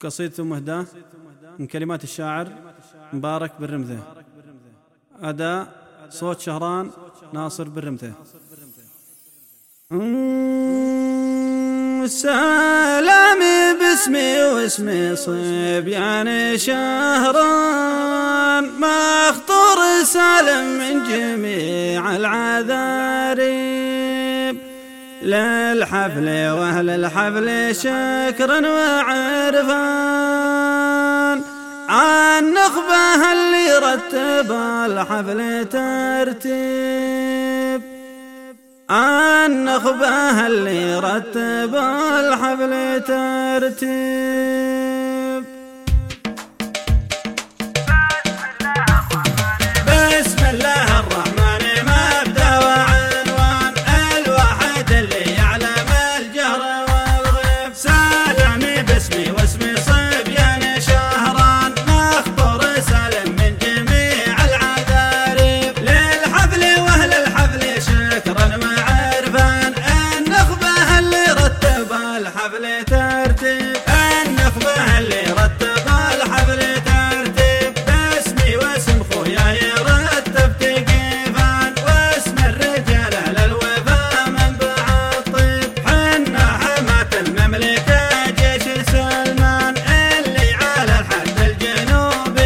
قصيدة مهداة من كلمات الشاعر مبارك بالرمذة. أداء صوت شهران ناصر بالرمذة. سلامي باسمي واسمي صبيان شهران، مخطور سالم من جميع العذاريب، للحفل واهل الحفل شكرا وعرفان، عن نخبه اللي رتب الحفل ترتيب، عن نخبه اللي رتب الحفل ترتيب. بسم الله الرحمن مبدأ وعنوان، الواحد اللي يعلم الجهر والغيب، سلامي باسمي واسمي صبيان شهران، مخبور سالم من جميع العذاريب، للحفل واهل الحفل شكرا وعرفان، النخبه اللي رتب الحفل ترتيب، النخبه اللي رتب الحفل ترتيب، باسمي واسم خويا يرتب تقيفان، واسم الرجال اهل الوفا منبع الطيب، حنا حماة المملكة جيش سلمان، اللي على الحد الجنوبي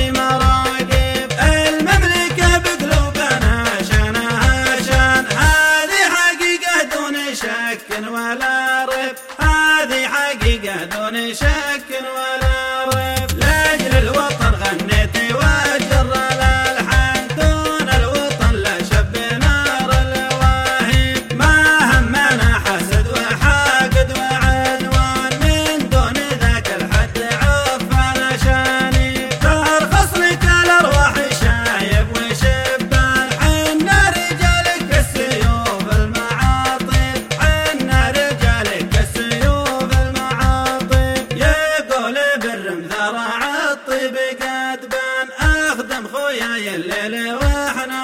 مراقب، المملكة بقلوبنا شانها شان، هذه حقيقة دون شك ولا ريب، هذه حقيقة دون شك ولا ريب، لاجل الوطن غنيت وجر الالحان، دون الوطن لا شب نار الواهب، ما همنا حسد وحاقد وعنوان، من دون ذاك الحد عفان شاني، ترخص لك الارواح شايب وشبان، حنا رجالك السيوف المعاطف، حنا رجالك السيوف المعاطف، يقول بالرمذة راع الطيب قد بان، اخدم خوياي الليل واحنا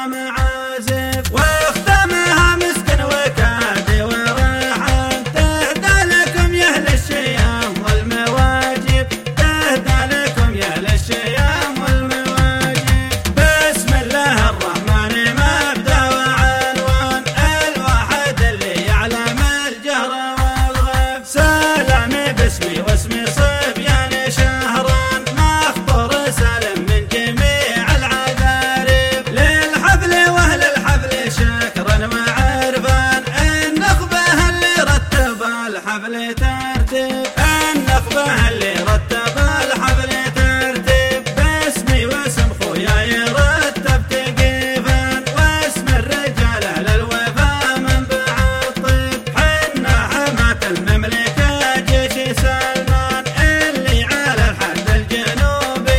معازف، واختمها مسكن وكادي وريحان، تهدى لكم يا اهل الشيام والمواجب، تهدى لكم يا اهل الشيام والمواجب. بسم الله الرحمن مبدأ وعنوان، الواحد اللي يعلم الجهر والغيب، سلامي باسمي واسمي صبيان شهران، مخبور سالم من جميع العذاريب، للحفل واهل الحفل شكرا وعرفان، النخبه اللي رتب الحفل ترتيب، النخبه اللي رتب الحفل ترتيب، باسمي واسم خويا يرتب تقيفان، واسم الرجال اهل الوفا منبع الطيب، حنا حماة المملكة جيش سلمان، اللي على الحد الجنوبي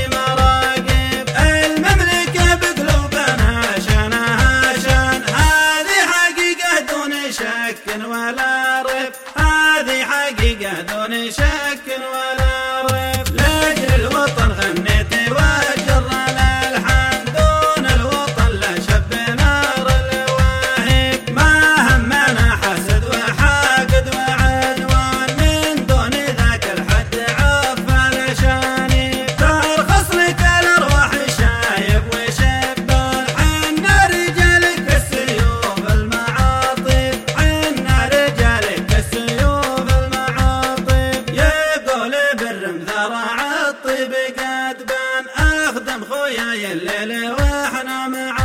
مراقب، المملكة بقلوبنا شانها شان، هذه حقيقة دون شك ولا ريب، هذه حقيقة دون شك ولا ريب، لاجل الوطن غنيت وجر الالحان، دون الوطن لا شب نار الواهب، ما همنا حسد وحاقد وعنوان، من دون ذاك الحد عفان شاني، ترخص لك الارواح شايب وشبان، حنا رجالك السيوف المعاطف، حنا رجالك السيوف المعاطف، يقول بالرمذة راع الطيب قد بان، اخدم خوياي الليل واحنا معاه.